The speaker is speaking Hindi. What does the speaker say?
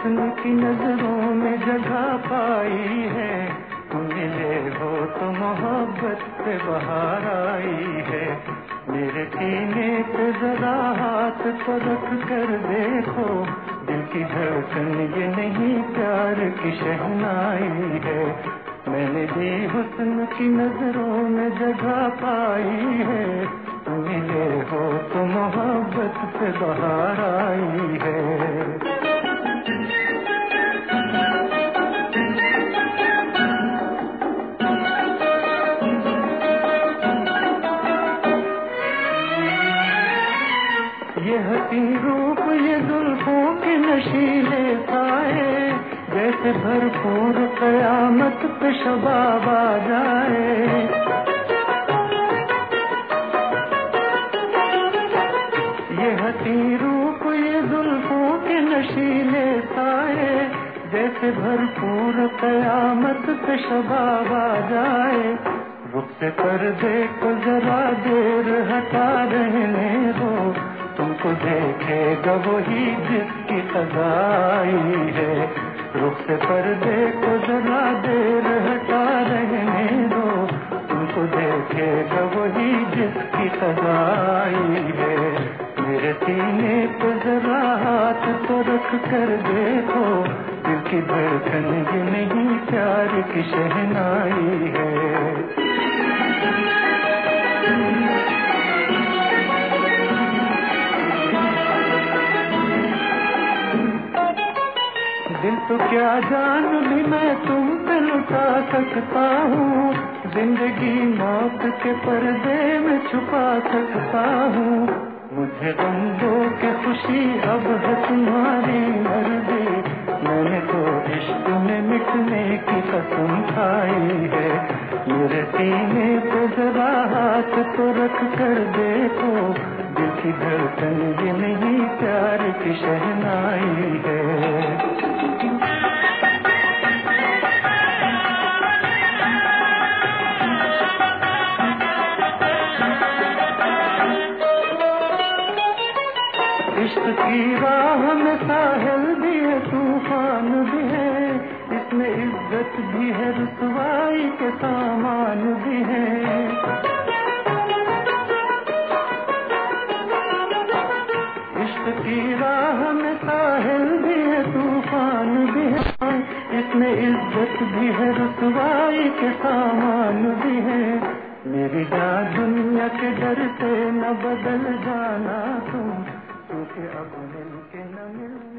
हुस्न की नजरों में जगह पाई है। तुम मिले हो तो मोहब्बत से बहार आई है। मेरे सीने पे जरा हाथ तो रख कर देखो, दिल की धड़कन ये नहीं प्यार की शहनाई है। मैंने भी हुस्न की नजरों में जगह पाई है। तुम मिले हो तो मोहब्बत से बहार आई है। ये हसी रूप ये जुल्फों के नशीले साए, जैसे भरपूर कयामत पे शबाब आ जाए। ये हसी रूप ये जुल्फों के नशीले साए, जैसे भरपूर कयामत पे शबाब आ जाए। रुख से पर्दे को जरा देर हटा रहने दो, तुमको देखेगा वही जिसकी सगाई है। रुख से पर्दे को जरा देर हटा रहने दो, तुमको देखेगा वही जिसकी सगाई है। मेरे सीने पे जरा हाथ तो रख कर देखो, दिल की धड़कन ये नहीं प्यार की शहनाई है। दिल तो क्या जान भी मैं तुम पे लुटा सकता हूँ, जिंदगी मौत के पर्दे में छुपा सकता हूँ। मुझे गम दो के खुशी अब है तुम्हारी मर्जी, मैंने तो इश्क में मिटने की कसम खाई है। मेरे सीने पे जरा हाथ तो रख कर देखो, दिल की धड़कन ये नहीं प्यार की शहनाई है। इश्क की राह में साहिल भी है तूफान भी है, इसमें इज्जत भी है रुसवाई के सामान भी है। इश्क की राह में साहिल भी है तूफान भी है, इसमें इज्जत भी है रुसवाई के सामान भी है। मेरी जान दुनिया के डर से न बदल जाना तुम, क्योंकि अब मिल के न मिल